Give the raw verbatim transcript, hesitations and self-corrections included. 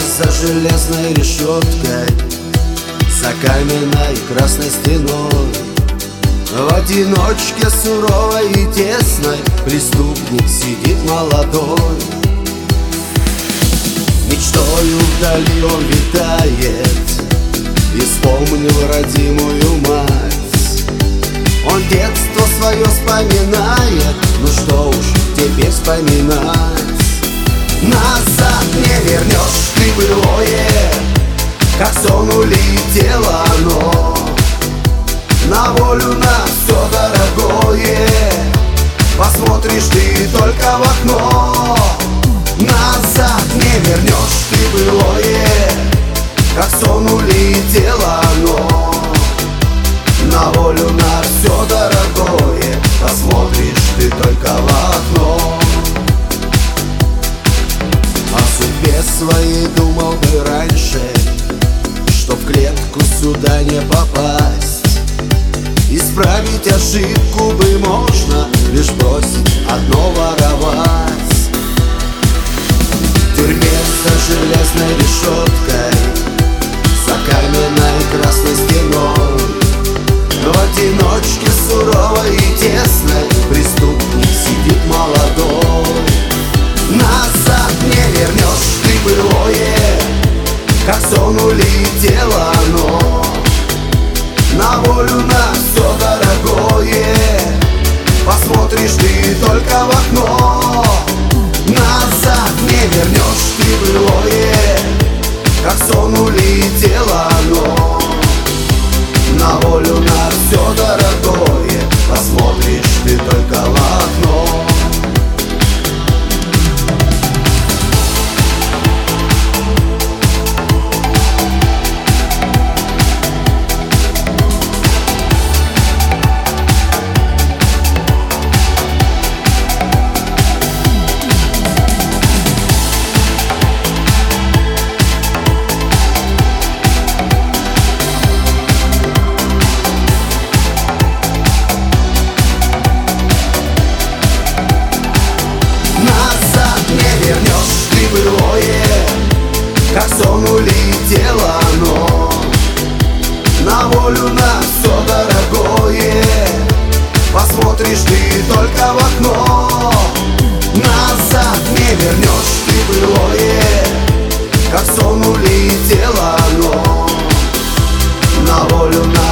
за железной решеткой, за каменной красной стеной, в одиночке суровой и тесной преступник сидит молодой. Мечтою вдали он витает и вспомнил родимую мать. Он детство свое вспоминает, ну что уж теперь вспоминать. Назад не вернешь ты былое, как сон улетело оно. На волю на все дорогое посмотришь ты только в окно. Назад не вернешь ты былое, как сон улетело оно. На волю на все дорогое посмотришь ты только в окно. О судьбе своей думал бы раньше, что в клетку сюда не попасть. Исправить ошибку бы можно, лишь бросить одно воровать. В тюрьме за железной решеткой, за каменной красной стеной, в одиночке суровой и тесной преступник сидит молодой. Назад не вернешь ты былое, как сон улетело оно. На волю на все дорогое посмотришь ты только в окно. Назад не вернешь ты былое, как сон улетело оно. На волю на все дорогое посмотришь ты только в окно. Как сон улетело оно. На волю на все дорогое посмотришь ты только в окно. Назад не вернешь ты былое, как сон улетело оно. На волю на